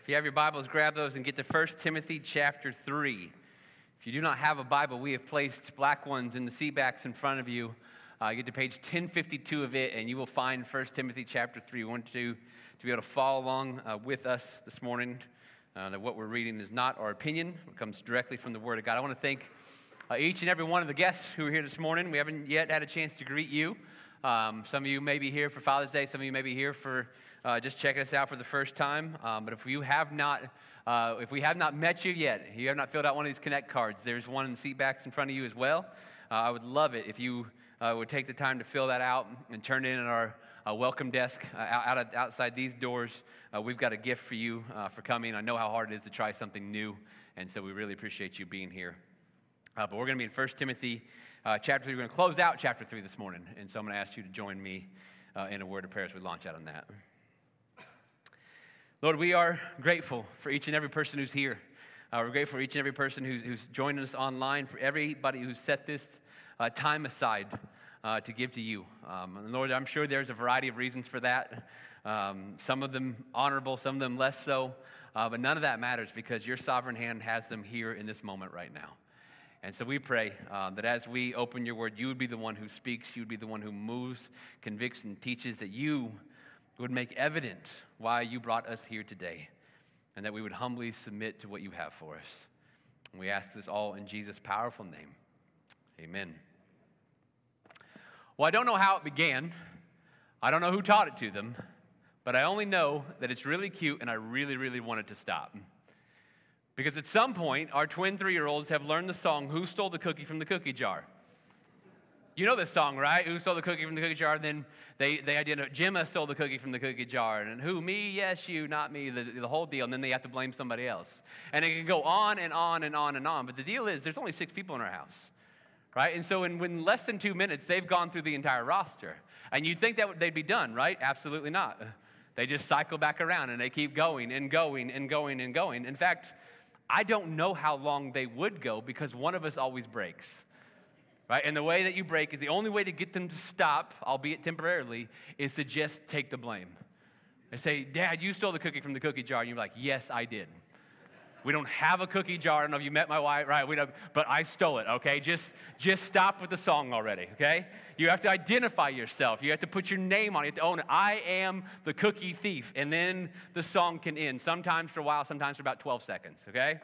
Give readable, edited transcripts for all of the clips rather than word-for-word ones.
If you have your Bibles, grab those and get to 1 Timothy chapter 3. If you do not have a Bible, we have placed black ones in the seat backs in front of you. You get to page 1052 of it, and you will find 1 Timothy chapter 3. We want you to be able to follow along with us this morning. That what we're reading is not our opinion. It comes directly from the Word of God. I want to thank each and every one of the guests who are here this morning. We haven't yet had a chance to greet you. Some of you may be here for Father's Day. Some of you may be here for just checking us out for the first time. But if we have not met you yet, you have not filled out one of these Connect cards, there's one in the seat backs in front of you as well. I would love it if you would take the time to fill that out and turn it in at our welcome desk outside these doors. We've got a gift for you for coming. I know how hard it is to try something new, and so we really appreciate you being here. But we're going to be in 1 Timothy chapter 3. We're going to close out chapter 3 this morning, and so I'm going to ask you to join me in a word of prayer as we launch out on that. Lord, we are grateful for each and every person who's here. We're grateful for each and every person who's joined us online, for everybody who's set this time aside to give to you. And Lord, I'm sure there's a variety of reasons for that. Some of them honorable, some of them less so. But none of that matters because your sovereign hand has them here in this moment right now. And so we pray that as we open your word, you would be the one who speaks, you would be the one who moves, convicts, and teaches, that you would make evident why you brought us here today, and that we would humbly submit to what you have for us. And we ask this all in Jesus' powerful name. Amen. Well, I don't know how it began. I don't know who taught it to them, but I only know that it's really cute, and I really, really want it to stop. Because at some point, our twin 3-year-olds have learned the song, Who Stole the Cookie from the Cookie Jar? You know this song, right? Who stole the cookie from the cookie jar? And then they identify, Gemma stole the cookie from the cookie jar. And who? Me? Yes, you, not me. The whole deal. And then they have to blame somebody else. And it can go on and on and on and on. But the deal is, there's only 6 people in our house, right? And so in less than 2 minutes, they've gone through the entire roster. And you'd think that they'd be done, right? Absolutely not. They just cycle back around, and they keep going and going and going and going. In fact, I don't know how long they would go because one of us always breaks. Right? And the way that you break is the only way to get them to stop, albeit temporarily, is to just take the blame. They say, Dad, you stole the cookie from the cookie jar. And you're like, yes, I did. We don't have a cookie jar. I don't know if you met my wife, right? But I stole it, okay? Just stop with the song already, okay? You have to identify yourself. You have to put your name on it. You have to own it. I am the cookie thief. And then the song can end, sometimes for a while, sometimes for about 12 seconds, okay?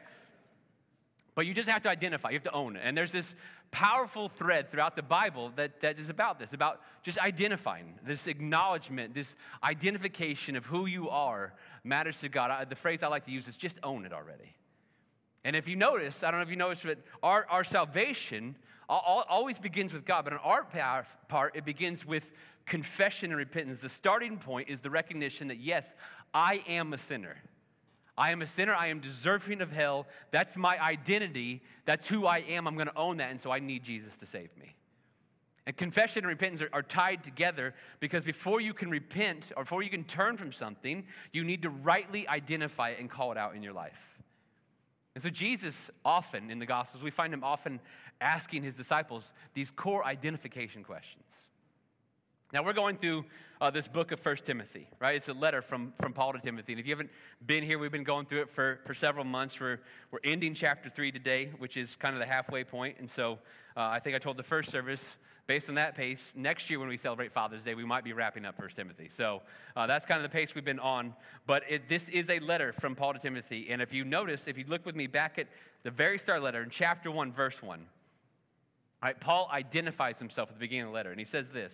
But you just have to identify. You have to own it. And there's this powerful thread throughout the Bible that is about this, about just identifying, this acknowledgement, this identification of who you are matters to God. The phrase I like to use is just own it already. And if you notice, I don't know if you noticed, but our salvation always begins with God. But on our part, it begins with confession and repentance. The starting point is the recognition that, yes, I am a sinner. I am a sinner. I am deserving of hell. That's my identity. That's who I am. I'm going to own that, and so I need Jesus to save me. And confession and repentance are tied together because before you can repent or before you can turn from something, you need to rightly identify it and call it out in your life. And so Jesus often, in the Gospels, we find him often asking his disciples these core identification questions. Now, we're going through this book of 1 Timothy, right? It's a letter from Paul to Timothy. And if you haven't been here, we've been going through it for several months. We're ending chapter 3 today, which is kind of the halfway point. And so I think I told the first service, based on that pace, next year when we celebrate Father's Day, we might be wrapping up 1 Timothy. So that's kind of the pace we've been on. But this is a letter from Paul to Timothy. And if you notice, if you look with me back at the very start of the letter, in chapter 1, verse 1, all right, Paul identifies himself at the beginning of the letter. And he says this,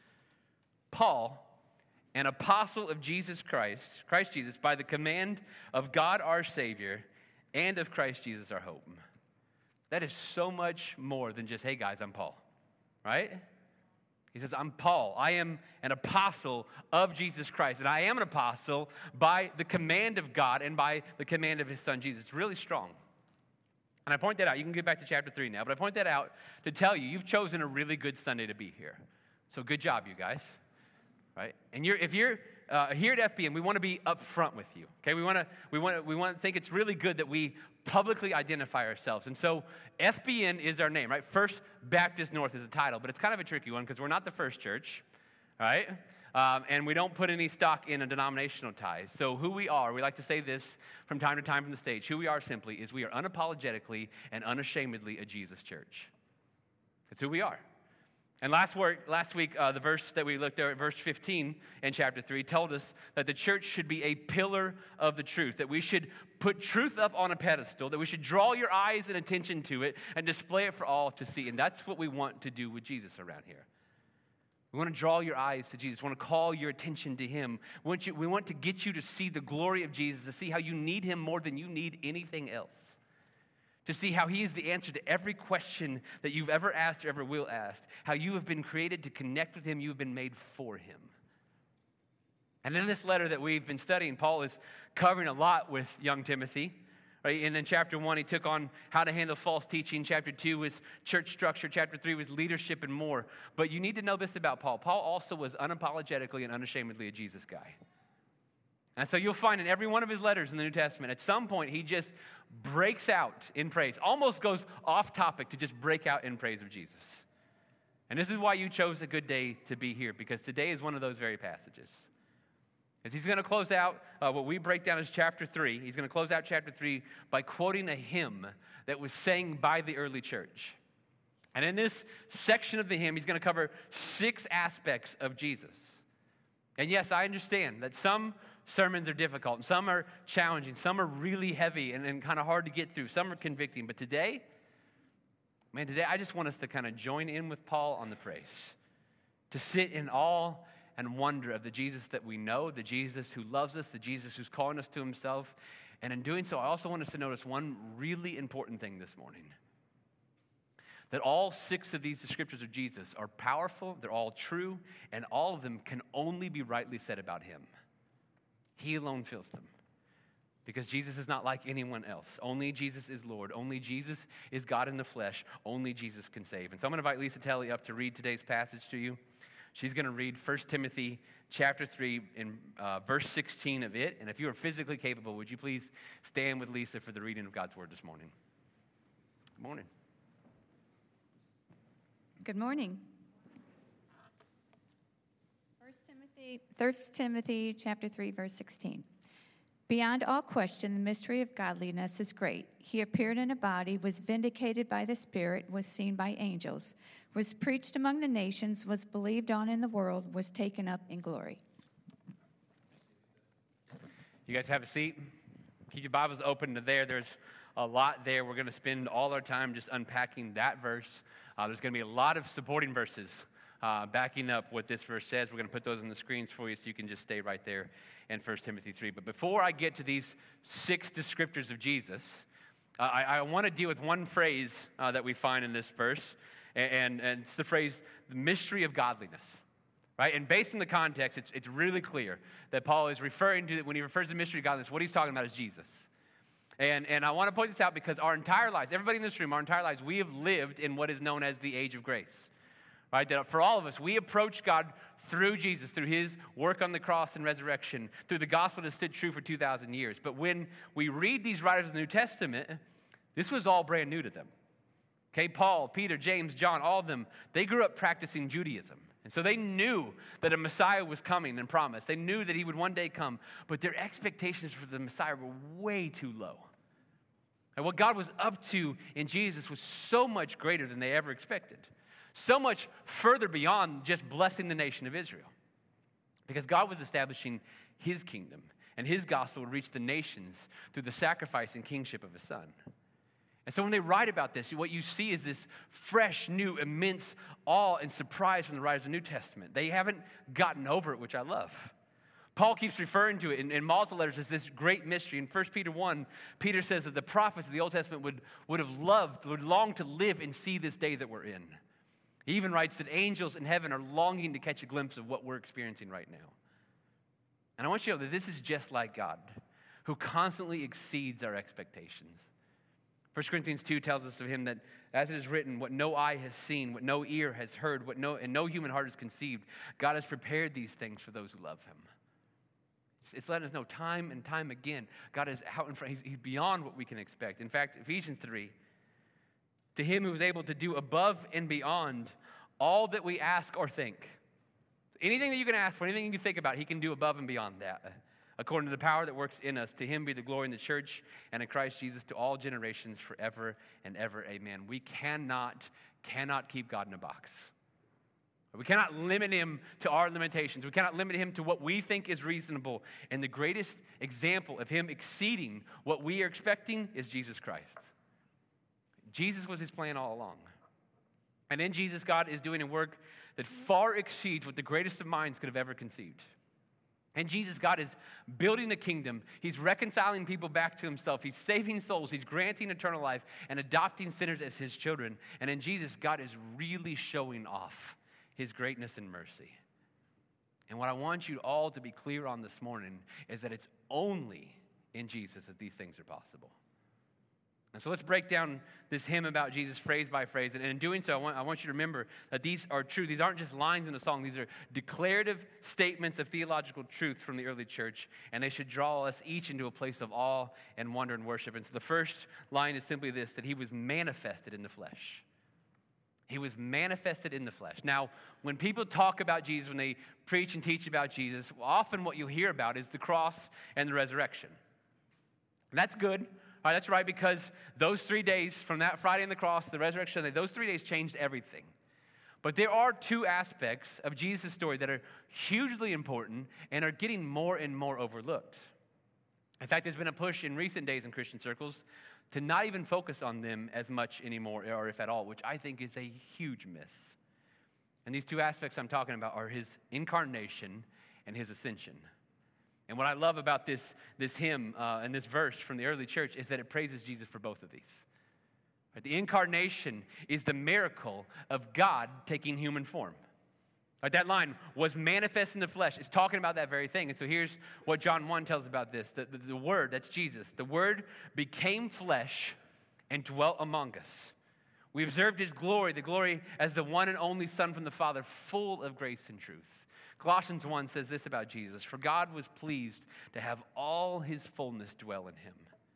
Paul, an apostle of Jesus Christ Jesus, by the command of God our Savior and of Christ Jesus our hope. That is so much more than just, hey guys, I'm Paul, right? He says, I'm Paul. I am an apostle of Jesus Christ, and I am an apostle by the command of God and by the command of his son Jesus. It's really strong. And I point that out. You can get back to chapter 3 now, but I point that out to tell you, you've chosen a really good Sunday to be here. So good job, you guys. Right? And if you're here at FBN, we want to be upfront with you. Okay? We want to think it's really good that we publicly identify ourselves. And so FBN is our name, right? First Baptist North is the title, but it's kind of a tricky one because we're not the first church, right? and we don't put any stock in a denominational tie. So who we are, we like to say this from time to time from the stage, who we are simply is we are unapologetically and unashamedly a Jesus church. That's who we are. And last week, the verse that we looked at, verse 15 in chapter 3, told us that the church should be a pillar of the truth, that we should put truth up on a pedestal, that we should draw your eyes and attention to it and display it for all to see. And that's what we want to do with Jesus around here. We want to draw your eyes to Jesus. We want to call your attention to him. We want to get you to see the glory of Jesus, to see how you need him more than you need anything else, to see how he is the answer to every question that you've ever asked or ever will ask, how you have been created to connect with him, you have been made for him. And in this letter that we've been studying, Paul is covering a lot with young Timothy. Right? And in chapter 1, he took on how to handle false teaching. Chapter 2 was church structure. Chapter 3 was leadership and more. But you need to know this about Paul. Paul also was unapologetically and unashamedly a Jesus guy. And so you'll find in every one of his letters in the New Testament, at some point, he just breaks out in praise, almost goes off topic to just break out in praise of Jesus. And this is why you chose a good day to be here, because today is one of those very passages. As he's going to close out what we break down as chapter 3, he's going to close out chapter 3 by quoting a hymn that was sang by the early church. And in this section of the hymn, he's going to cover 6 aspects of Jesus. And yes, I understand that some sermons are difficult, and some are challenging, some are really heavy and kind of hard to get through, some are convicting. But today I just want us to kind of join in with Paul on the praise, to sit in awe and wonder of the Jesus that we know, the Jesus who loves us, the Jesus who's calling us to himself. And in doing so, I also want us to notice one really important thing this morning. That all 6 of these descriptors of Jesus are powerful, they're all true, and all of them can only be rightly said about him. He alone fills them. Because Jesus is not like anyone else. Only Jesus is Lord. Only Jesus is God in the flesh. Only Jesus can save. And so I'm going to invite Lisa Telly up to read today's passage to you. She's going to read 1 Timothy chapter 3 in verse 16 of it. And if you are physically capable, would you please stand with Lisa for the reading of God's word this morning? Good morning. Good morning. 1 Timothy chapter 3, verse 16. Beyond all question, the mystery of godliness is great. He appeared in a body, was vindicated by the Spirit, was seen by angels, was preached among the nations, was believed on in the world, was taken up in glory. You guys have a seat? Keep your Bibles open to there. There's a lot there. We're going to spend all our time just unpacking that verse. There's going to be a lot of supporting verses backing up what this verse says. We're going to put those on the screens for you so you can just stay right there in 1 Timothy 3. But before I get to these 6 descriptors of Jesus, I want to deal with one phrase that we find in this verse, and it's the phrase, the mystery of godliness. Right? And based on the context, it's really clear that Paul is referring to, when he refers to mystery of godliness, what he's talking about is Jesus. And I want to point this out because our entire lives, everybody in this room, our entire lives, we have lived in what is known as the age of grace. Right? That for all of us, we approach God through Jesus, through his work on the cross and resurrection, through the gospel that stood true for 2,000 years. But when we read these writers of the New Testament, this was all brand new to them. Okay, Paul, Peter, James, John, all of them, they grew up practicing Judaism. And so they knew that a Messiah was coming and promised. They knew that he would one day come, but their expectations for the Messiah were way too low. And what God was up to in Jesus was so much greater than they ever expected. So much further beyond just blessing the nation of Israel. Because God was establishing his kingdom, and his gospel would reach the nations through the sacrifice and kingship of his son. And so when they write about this, what you see is this fresh, new, immense awe and surprise from the writers of the New Testament. They haven't gotten over it, which I love. Paul keeps referring to it in multiple letters as this great mystery. In 1 Peter 1, Peter says that the prophets of the Old Testament would long to live and see this day that we're in. He even writes that angels in heaven are longing to catch a glimpse of what we're experiencing right now. And I want you to know that this is just like God, who constantly exceeds our expectations. 1 Corinthians 2 tells us of him that, as it is written, what no eye has seen, what no ear has heard, and no human heart has conceived, God has prepared these things for those who love him. It's letting us know time and time again, God is out in front. He's beyond what we can expect. In fact, Ephesians 3, to him who is able to do above and beyond all that we ask or think, Anything that you can ask for, anything you can think about, he can do above and beyond that. According to the power that works in us, to him be the glory in the church and in Christ Jesus to all generations forever and ever. Amen. We cannot keep God in a box. We cannot limit him to our limitations. We cannot limit him to what we think is reasonable. And the greatest example of him exceeding what we are expecting is Jesus Christ. Jesus was his plan all along. And in Jesus, God is doing a work that far exceeds what the greatest of minds could have ever conceived. And Jesus, God is building a kingdom. He's reconciling people back to himself. He's saving souls. He's granting eternal life and adopting sinners as his children. And in Jesus, God is really showing off his greatness and mercy. And what I want you all to be clear on this morning is that it's only in Jesus that these things are possible. And so let's break down this hymn about Jesus phrase by phrase. And in doing so, I want you to remember that these are true. These aren't just lines in a song. These are declarative statements of theological truth from the early church. And they should draw us each into a place of awe and wonder and worship. And so the first line is simply this, that he was manifested in the flesh. He was manifested in the flesh. Now, when people talk about Jesus, when they preach and teach about Jesus, often what you'll hear about is the cross and the resurrection. And that's good. All right, that's right, because those 3 days, from that Friday on the cross, the resurrection, those 3 days changed everything. But there are two aspects of Jesus' story that are hugely important and are getting more and more overlooked. In fact, there's been a push in recent days in Christian circles to not even focus on them as much anymore, or if at all, which I think is a huge miss. And these two aspects I'm talking about are his incarnation and his ascension. And what I love about this hymn and this verse from the early church is that it praises Jesus for both of these. Right? The incarnation is the miracle of God taking human form. Right? That line, was manifest in the flesh, is talking about that very thing. And so here's what John 1 tells about this. The Word, that's Jesus, the Word became flesh and dwelt among us. We observed his glory, the glory as the one and only Son from the Father, full of grace and truth. Colossians 1 says this about Jesus, for God was pleased to have all his fullness dwell in him.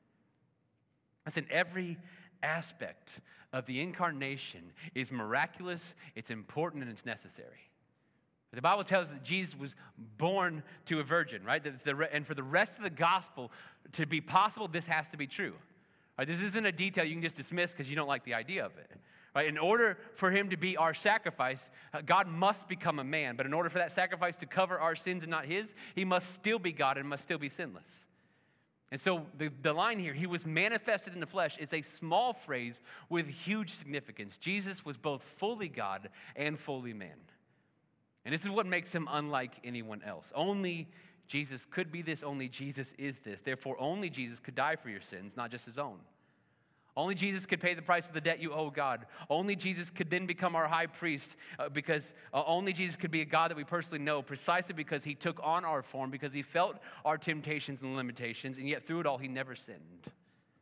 Listen, every aspect of the incarnation is miraculous, it's important, and it's necessary. The Bible tells us that Jesus was born to a virgin, right? And for the rest of the gospel to be possible, this has to be true. Right? This isn't a detail you can just dismiss because you don't like the idea of it. Right? In order for him to be our sacrifice, God must become a man. But in order for that sacrifice to cover our sins and not his, he must still be God and must still be sinless. And so the line here, he was manifested in the flesh, is a small phrase with huge significance. Jesus was both fully God and fully man. And this is what makes him unlike anyone else. Only Jesus could be this. Only Jesus is this. Therefore, only Jesus could die for your sins, not just his own. Only Jesus could pay the price of the debt you owe God. Only Jesus could then become our high priest because only Jesus could be a God that we personally know precisely because he took on our form, because he felt our temptations and limitations, and yet through it all, he never sinned.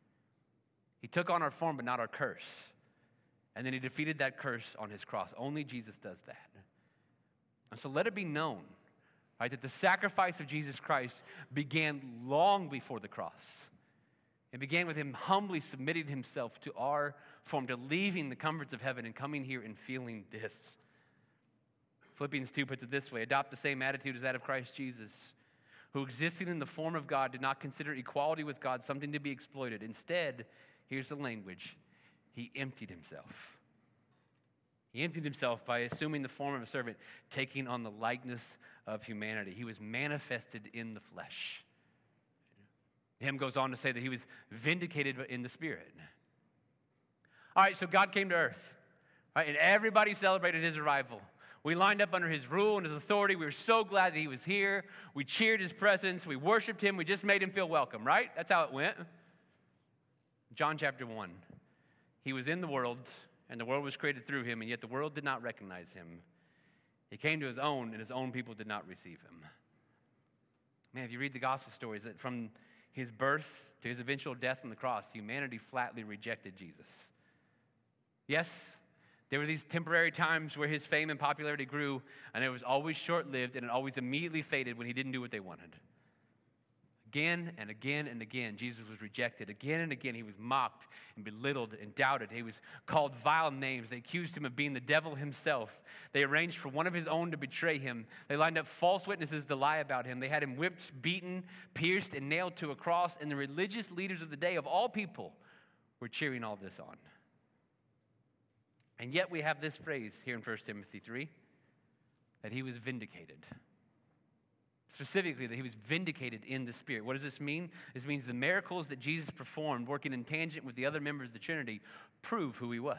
He took on our form, but not our curse. And then he defeated that curse on his cross. Only Jesus does that. And so let it be known, right, that the sacrifice of Jesus Christ began long before the cross. It began with him humbly submitting himself to our form, to leaving the comforts of heaven and coming here and feeling this. Philippians 2 puts it this way, adopt the same attitude as that of Christ Jesus, who existing in the form of God did not consider equality with God something to be exploited. Instead, here's the language, he emptied himself. He emptied himself by assuming the form of a servant, taking on the likeness of humanity. He was manifested in the flesh. The hymn goes on to say that he was vindicated in the Spirit. All right, so God came to earth, right, and everybody celebrated his arrival. We lined up under his rule and his authority. We were so glad that he was here. We cheered his presence. We worshiped him. We just made him feel welcome, right? That's how it went. John chapter 1. He was in the world, and the world was created through him, and yet the world did not recognize him. He came to his own, and his own people did not receive him. Man, if you read the gospel stories, that from his birth to his eventual death on the cross, humanity flatly rejected Jesus. Yes, there were these temporary times where his fame and popularity grew, and it was always short-lived, and it always immediately faded when he didn't do what they wanted. Again and again and again, Jesus was rejected. Again and again, he was mocked and belittled and doubted. He was called vile names. They accused him of being the devil himself. They arranged for one of his own to betray him. They lined up false witnesses to lie about him. They had him whipped, beaten, pierced, and nailed to a cross. And the religious leaders of the day, of all people, were cheering all this on. And yet we have this phrase here in 1 Timothy 3, that he was vindicated. Specifically, that he was vindicated in the Spirit. What does this mean? This means the miracles that Jesus performed, working in tangent with the other members of the Trinity, prove who he was.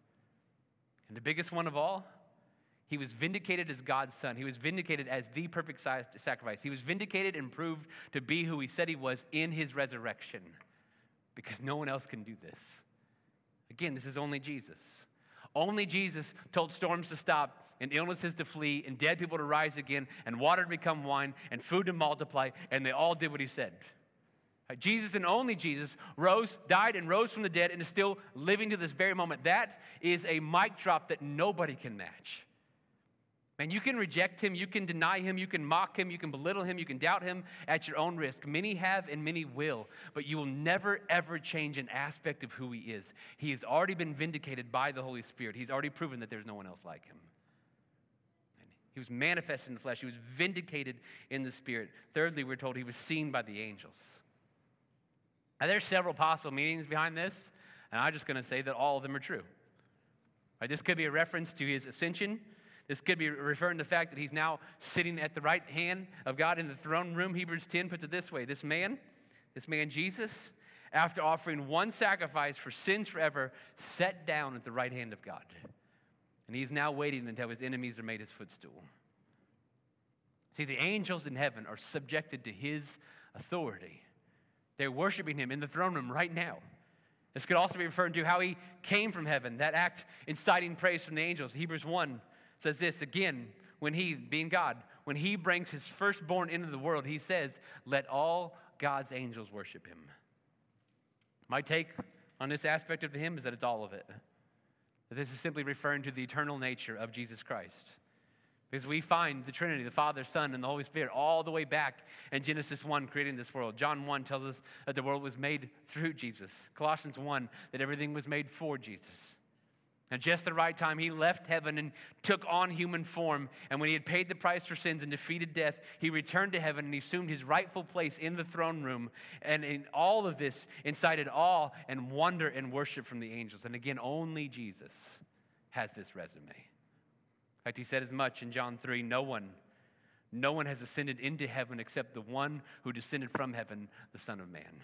And the biggest one of all, he was vindicated as God's Son. He was vindicated as the perfect sacrifice. He was vindicated and proved to be who he said he was in his resurrection. Because no one else can do this. Again, this is only Jesus. Only Jesus told storms to stop and illnesses to flee and dead people to rise again and water to become wine and food to multiply, and they all did what he said. Jesus and only Jesus died and rose from the dead and is still living to this very moment. That is a mic drop that nobody can match. Man, you can reject him, you can deny him, you can mock him, you can belittle him, you can doubt him at your own risk. Many have and many will, but you will never, ever change an aspect of who he is. He has already been vindicated by the Holy Spirit. He's already proven that there's no one else like him. He was manifested in the flesh. He was vindicated in the Spirit. Thirdly, we're told he was seen by the angels. Now, there's several possible meanings behind this, and I'm just going to say that all of them are true. This could be a reference to his ascension. This could be referring to the fact that he's now sitting at the right hand of God in the throne room. Hebrews 10 puts it this way. This man Jesus, after offering one sacrifice for sins forever, sat down at the right hand of God. And he's now waiting until his enemies are made his footstool. See, the angels in heaven are subjected to his authority. They're worshiping him in the throne room right now. This could also be referring to how he came from heaven, that act inciting praise from the angels. Hebrews 1 says this, again, when he, being God, when he brings his firstborn into the world, he says, let all God's angels worship him. My take on this aspect of the hymn is that it's all of it. That this is simply referring to the eternal nature of Jesus Christ. Because we find the Trinity, the Father, Son, and the Holy Spirit all the way back in Genesis 1, creating this world. John 1 tells us that the world was made through Jesus. Colossians 1, that everything was made for Jesus. At just the right time, he left heaven and took on human form. And when he had paid the price for sins and defeated death, he returned to heaven and he assumed his rightful place in the throne room. And in all of this incited awe and wonder and worship from the angels. And again, only Jesus has this resume. In fact, he said as much in John 3, no one has ascended into heaven except the one who descended from heaven, the Son of Man.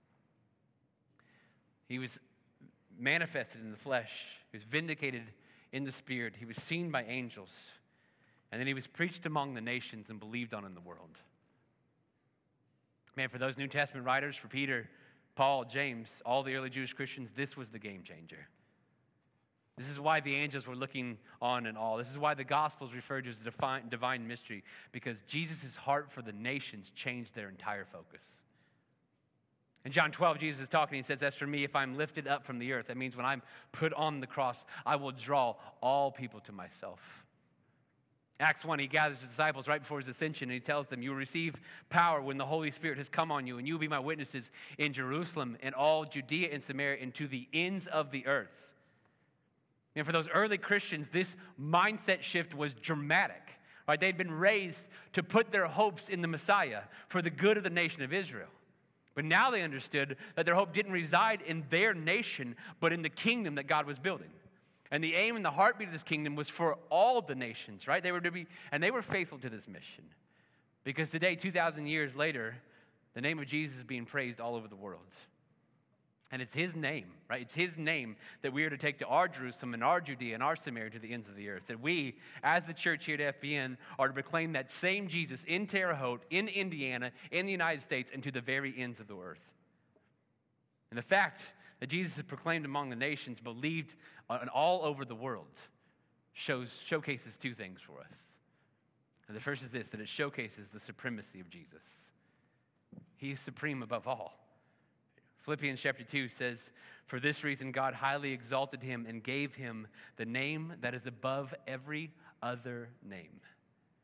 He was manifested in the flesh. He was vindicated in the Spirit. He was seen by angels. And then he was preached among the nations and believed on in the world. Man, for those New Testament writers, for Peter, Paul, James, all the early Jewish Christians, this was the game changer. This is why the angels were looking on and all. This is why the Gospels referred to as a divine mystery, because Jesus' heart for the nations changed their entire focus. In John 12, Jesus is talking. He says, as for me, if I'm lifted up from the earth, that means when I'm put on the cross, I will draw all people to myself. Acts 1, he gathers his disciples right before his ascension, and he tells them, you will receive power when the Holy Spirit has come on you, and you will be my witnesses in Jerusalem and all Judea and Samaria and to the ends of the earth. And for those early Christians, this mindset shift was dramatic. Right? They'd been raised to put their hopes in the Messiah for the good of the nation of Israel. But now they understood that their hope didn't reside in their nation, but in the kingdom that God was building. And the aim and the heartbeat of this kingdom was for all the nations, right? They were faithful to this mission. Because today, 2,000 years later, the name of Jesus is being praised all over the world. And it's his name, right? It's his name that we are to take to our Jerusalem and our Judea and our Samaria to the ends of the earth. That we, as the church here at FBN, are to proclaim that same Jesus in Terre Haute, in Indiana, in the United States, and to the very ends of the earth. And the fact that Jesus is proclaimed among the nations, believed all over the world, showcases two things for us. And the first is this, that it showcases the supremacy of Jesus. He is supreme above all. Philippians chapter 2 says, for this reason God highly exalted him and gave him the name that is above every other name,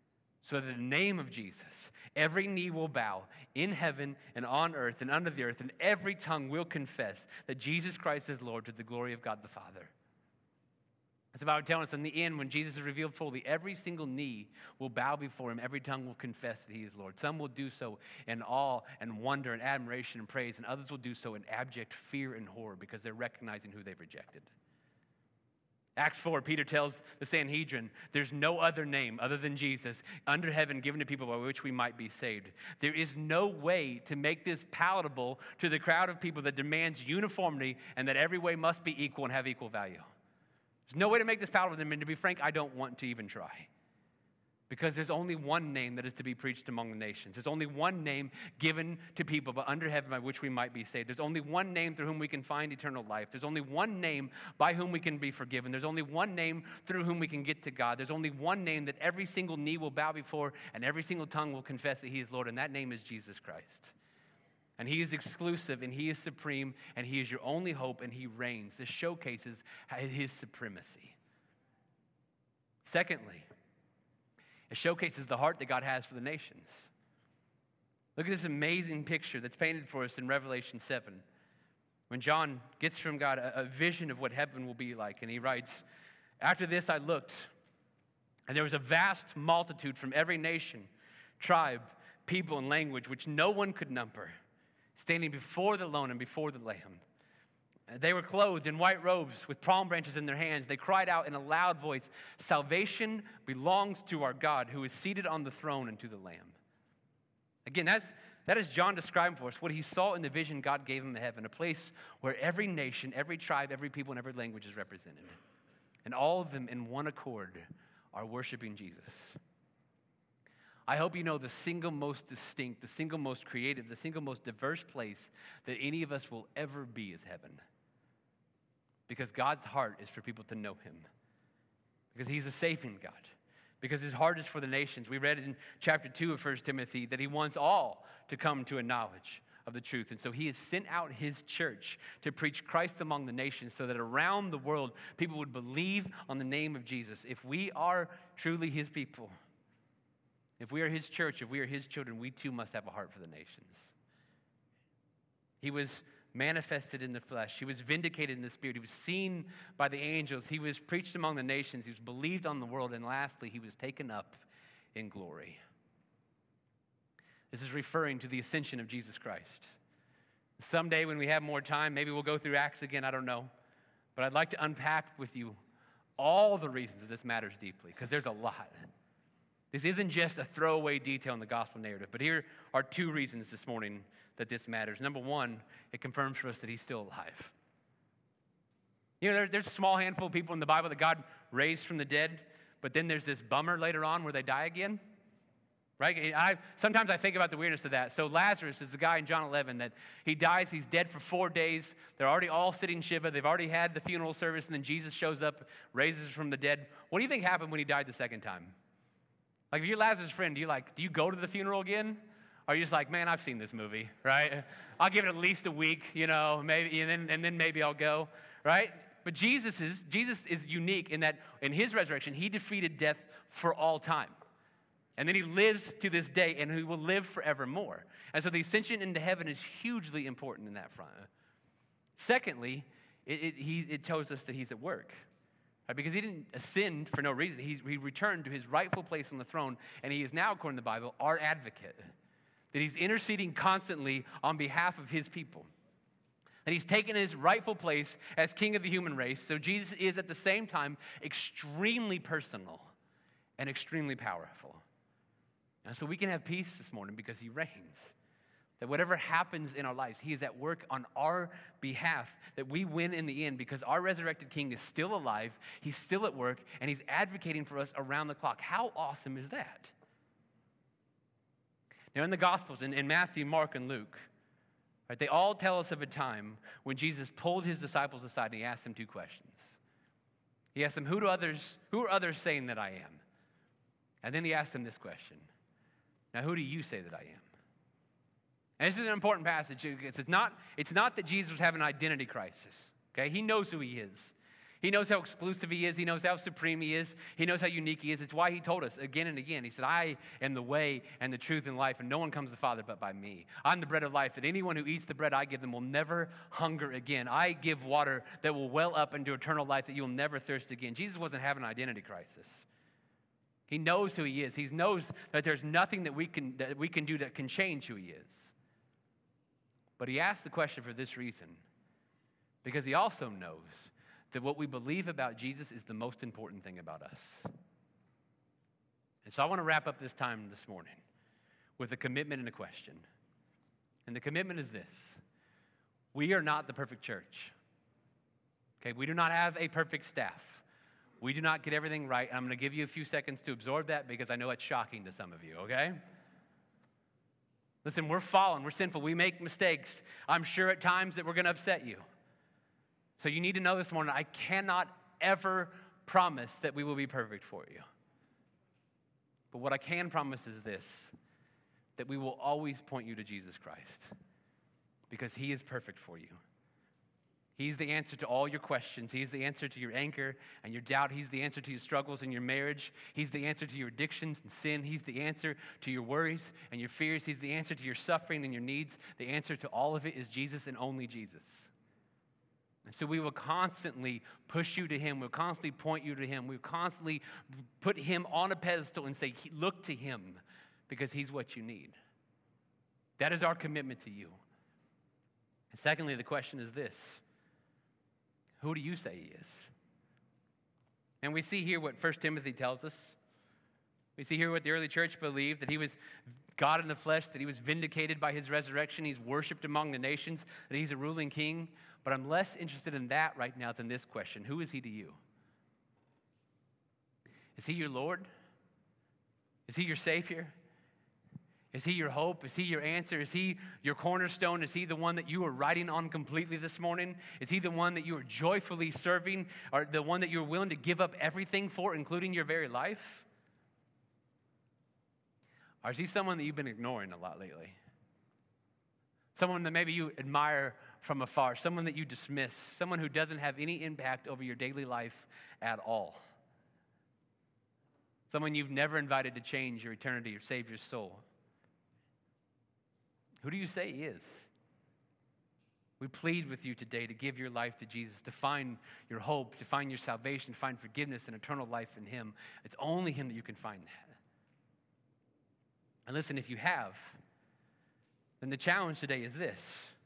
so that in the name of Jesus, every knee will bow in heaven and on earth and under the earth, and every tongue will confess that Jesus Christ is Lord to the glory of God the Father. It's about telling us in the end, when Jesus is revealed fully, every single knee will bow before him. Every tongue will confess that he is Lord. Some will do so in awe and wonder and admiration and praise, and others will do so in abject fear and horror because they're recognizing who they've rejected. Acts 4, Peter tells the Sanhedrin, there's no other name other than Jesus under heaven given to people by which we might be saved. There is no way to make this palatable to the crowd of people that demands uniformity and that every way must be equal and have equal value. There's no way to make this palatable to them, and to be frank, I don't want to even try. Because there's only one name that is to be preached among the nations. There's only one name given to people but under heaven by which we might be saved. There's only one name through whom we can find eternal life. There's only one name by whom we can be forgiven. There's only one name through whom we can get to God. There's only one name that every single knee will bow before and every single tongue will confess that he is Lord, and that name is Jesus Christ. And he is exclusive, and he is supreme, and he is your only hope, and he reigns. This showcases his supremacy. Secondly, it showcases the heart that God has for the nations. Look at this amazing picture that's painted for us in Revelation 7. When John gets from God a vision of what heaven will be like, and he writes, "After this I looked, and there was a vast multitude from every nation, tribe, people, and language, which no one could number, standing before the throne and before the Lamb. They were clothed in white robes with palm branches in their hands. They cried out in a loud voice, 'Salvation belongs to our God who is seated on the throne and to the Lamb.'" Again, that is John describing for us what he saw in the vision God gave him in heaven, a place where every nation, every tribe, every people, and every language is represented. And all of them in one accord are worshiping Jesus. I hope you know the single most distinct, the single most creative, the single most diverse place that any of us will ever be is heaven. Because God's heart is for people to know him. Because he's a saving God. Because his heart is for the nations. We read in chapter 2 of 1 Timothy that he wants all to come to a knowledge of the truth. And so he has sent out his church to preach Christ among the nations so that around the world people would believe on the name of Jesus. If we are truly his people, if we are his church, if we are his children, we too must have a heart for the nations. He was manifested in the flesh. He was vindicated in the spirit. He was seen by the angels. He was preached among the nations. He was believed on the world. And lastly, he was taken up in glory. This is referring to the ascension of Jesus Christ. Someday when we have more time, maybe we'll go through Acts again, I don't know. But I'd like to unpack with you all the reasons that this matters deeply, because there's a lot. This isn't just a throwaway detail in the gospel narrative, but here are two reasons this morning that this matters. Number one, it confirms for us that he's still alive. You know, there's a small handful of people in the Bible that God raised from the dead, but then there's this bummer later on where they die again, right? Sometimes I think about the weirdness of that. So Lazarus is the guy in John 11 that he dies, he's dead for 4 days. They're already all sitting Shiva. They've already had the funeral service, and then Jesus shows up, raises from the dead. What do you think happened when he died the second time? Like, if you're Lazarus' friend, do you go to the funeral again? Or are you just like, man, I've seen this movie, right? I'll give it at least a week, maybe, and then maybe I'll go, right? But Jesus is unique in that in his resurrection, he defeated death for all time. And then he lives to this day, and he will live forevermore. And so the ascension into heaven is hugely important in that front. Secondly, it tells us that he's at work. Right, because he didn't ascend for no reason. He returned to his rightful place on the throne, and he is now, according to the Bible, our advocate. That he's interceding constantly on behalf of his people. That he's taken his rightful place as king of the human race. So Jesus is at the same time extremely personal and extremely powerful. And so we can have peace this morning because he reigns. That whatever happens in our lives, he is at work on our behalf, that we win in the end because our resurrected king is still alive, he's still at work, and he's advocating for us around the clock. How awesome is that? Now, in the Gospels, in Matthew, Mark, and Luke, right, they all tell us of a time when Jesus pulled his disciples aside and he asked them two questions. He asked them, who are others saying that I am? And then he asked them this question. Now, who do you say that I am? And this is an important passage. It's not that Jesus was having an identity crisis. Okay? He knows who he is. He knows how exclusive he is. He knows how supreme he is. He knows how unique he is. It's why he told us again and again. He said, I am the way and the truth and life, and no one comes to the Father but by me. I'm the bread of life, and anyone who eats the bread I give them will never hunger again. I give water that will well up into eternal life, that you'll never thirst again. Jesus wasn't having an identity crisis. He knows who he is. He knows that there's nothing that we can do that can change who he is. But he asked the question for this reason, because he also knows that what we believe about Jesus is the most important thing about us. And so I want to wrap up this time this morning with a commitment and a question. And the commitment is this: we are not the perfect church. Okay, we do not have a perfect staff. We do not get everything right. I'm going to give you a few seconds to absorb that because I know it's shocking to some of you, okay? Listen, we're fallen, we're sinful, we make mistakes. I'm sure at times that we're going to upset you. So you need to know this morning, I cannot ever promise that we will be perfect for you. But what I can promise is this, that we will always point you to Jesus Christ because he is perfect for you. He's the answer to all your questions. He's the answer to your anger and your doubt. He's the answer to your struggles in your marriage. He's the answer to your addictions and sin. He's the answer to your worries and your fears. He's the answer to your suffering and your needs. The answer to all of it is Jesus and only Jesus. And so we will constantly push you to him. We'll constantly point you to him. We'll constantly put him on a pedestal and say, look to him because he's what you need. That is our commitment to you. And secondly, the question is this: who do you say he is? And we see here what 1 Timothy tells us. We see here what the early church believed, that he was God in the flesh, that he was vindicated by his resurrection, he's worshiped among the nations, that he's a ruling king. But I'm less interested in that right now than this question: who is he to you? Is he your Lord? Is he your Savior? Is he your hope? Is he your answer? Is he your cornerstone? Is he the one that you are riding on completely this morning? Is he the one that you are joyfully serving, or the one that you're willing to give up everything for, including your very life? Or is he someone that you've been ignoring a lot lately? Someone that maybe you admire from afar, someone that you dismiss, someone who doesn't have any impact over your daily life at all. Someone you've never invited to change your eternity or save your soul. Who do you say he is? We plead with you today to give your life to Jesus, to find your hope, to find your salvation, to find forgiveness and eternal life in him. It's only him that you can find that. And listen, if you have, then the challenge today is this: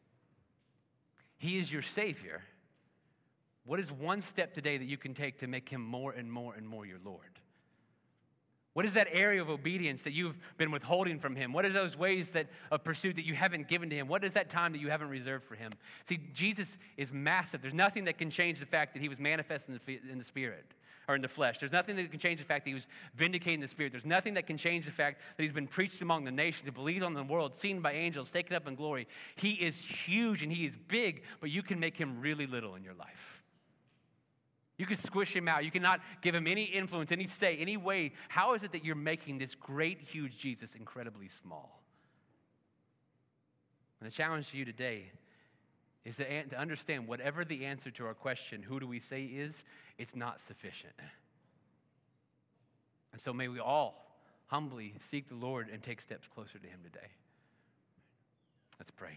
he is your Savior. What is one step today that you can take to make him more and more and more your Lord? What is that area of obedience that you've been withholding from him? What are those ways of pursuit that you haven't given to him? What is that time that you haven't reserved for him? See, Jesus is massive. There's nothing that can change the fact that he was manifest in the Spirit or in the flesh. There's nothing that can change the fact that he was vindicated in the Spirit. There's nothing that can change the fact that he's been preached among the nations, believed on the world, seen by angels, taken up in glory. He is huge and he is big, but you can make him really little in your life. You can squish him out. You cannot give him any influence, any say, any way. How is it that you're making this great, huge Jesus incredibly small? And the challenge to you today is to understand whatever the answer to our question, who do we say is, it's not sufficient. And so may we all humbly seek the Lord and take steps closer to him today. Let's pray.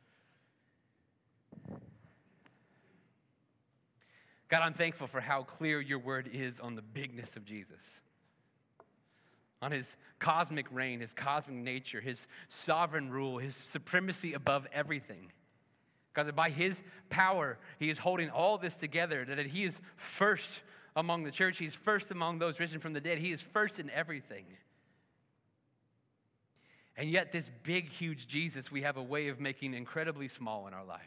God, I'm thankful for how clear your word is on the bigness of Jesus, on his cosmic reign, his cosmic nature, his sovereign rule, his supremacy above everything. God, that by his power, he is holding all this together, that he is first among the church, he's first among those risen from the dead, he is first in everything. And yet this big, huge Jesus, we have a way of making incredibly small in our lives.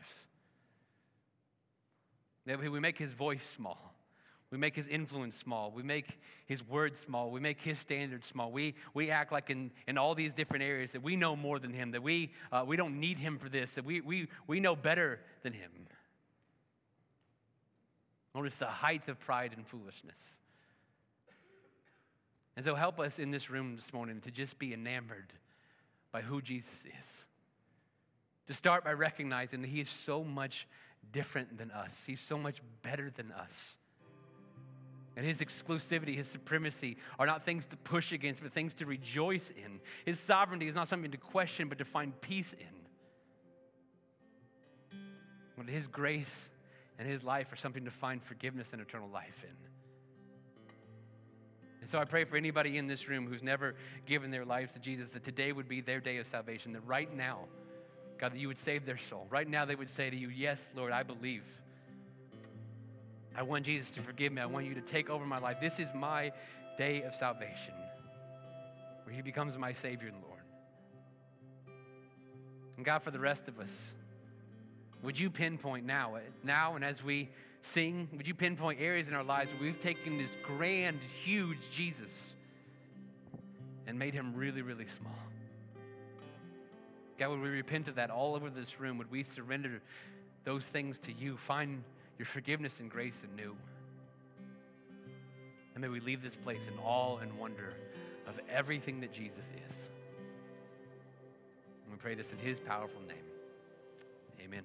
That we make his voice small. We make his influence small. We make his word small. We make his standards small. We act like in all these different areas that we know more than him, that we don't need him for this, that we know better than him. Lord, it's the height of pride and foolishness. And so help us in this room this morning to just be enamored by who Jesus is. To start by recognizing that he is so much different than us. He's so much better than us. And his exclusivity, his supremacy are not things to push against, but things to rejoice in. His sovereignty is not something to question, but to find peace in. But his grace and his life are something to find forgiveness and eternal life in. And so I pray for anybody in this room who's never given their lives to Jesus, that today would be their day of salvation, that right now, God, that you would save their soul. Right now they would say to you, yes, Lord, I believe. I want Jesus to forgive me. I want you to take over my life. This is my day of salvation, where he becomes my Savior and Lord. And God, for the rest of us, would you pinpoint now and as we sing, would you pinpoint areas in our lives where we've taken this grand, huge Jesus and made him really, really small? God, would we repent of that all over this room? Would we surrender those things to you, find your forgiveness and grace anew? And may we leave this place in awe and wonder of everything that Jesus is. And we pray this in his powerful name. Amen.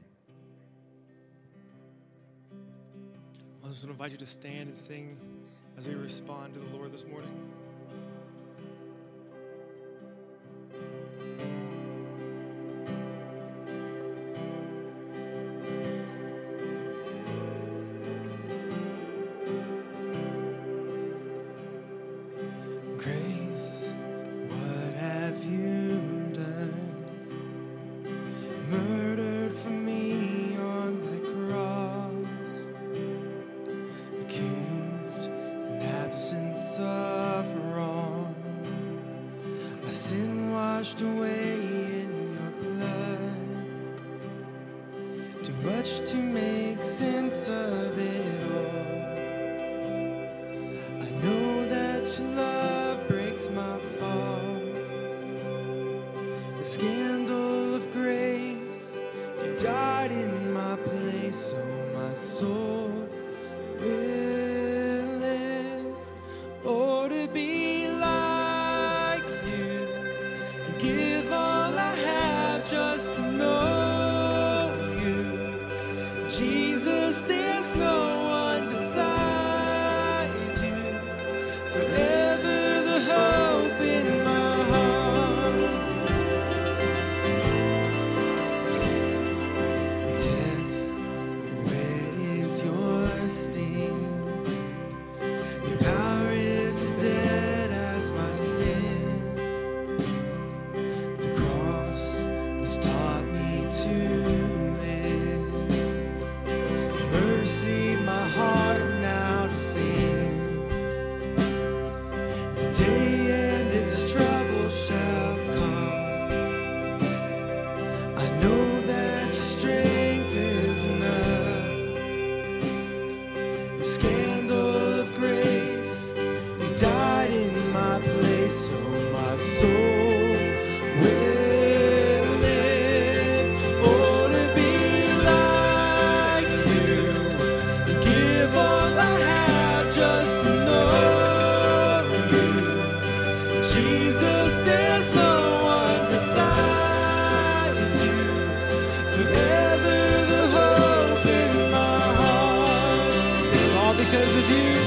I just want to invite you to stand and sing as we respond to the Lord this morning. Grace, what have you done? Murdered for me on the cross, accused in absence of wrong, my sin washed away in your blood, too much to make sense of it all. I know that your love breaks my fall. The scandal of grace, you died in my place, so my soul will live. Oh, to be like you, and give all I have just to know you. Jesus, there's no one beside you. Forever the hope in my heart. Death, where is your sting? Your power is as dead as my sin. The cross has taught me to live. Mercy, my heart now to sing. The day and its trouble shall come. I know that your strength is enough. The scandal of grace, you died in my place, so my soul will live. Oh, to be like you, and give all I have just to know you. Jesus, there's no one beside you. Forever the hope in my heart. Say it's all because of you.